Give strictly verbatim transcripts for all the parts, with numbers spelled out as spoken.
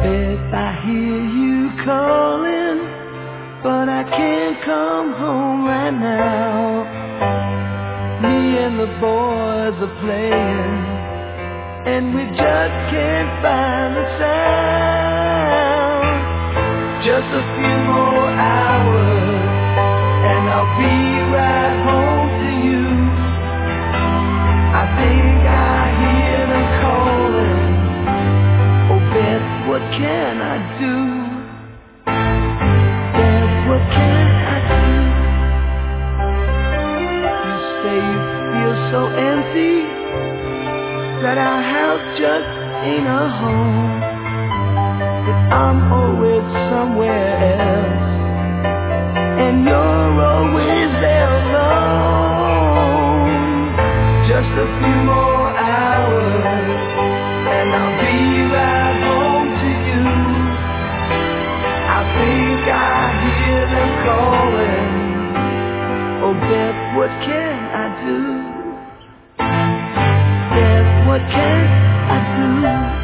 If I hear you calling, but I can't come home right now. Me and the boys are playing, and we just can't find the sound. Just a few more hours, and I'll be right home to you. I think I hear them calling. Oh, Beth, what can I do? Beth, what can I do? You say you feel so empty, that our house just ain't a home. But I'm always somewhere else, and you're always there alone. Just a few more hours, and I'll be right home to you. I think I hear them calling. Oh, Beth, what can I do? Beth, what can I do?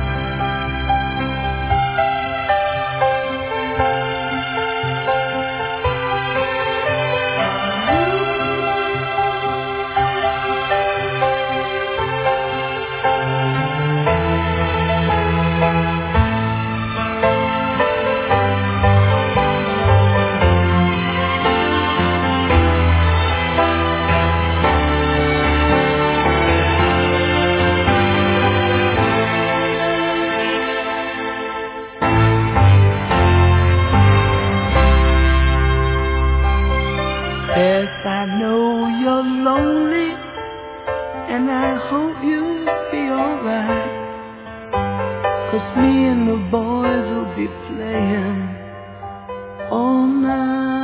Yes, I know you're lonely, and I hope you'll be alright. 'Cause me and the boys will be playing all night.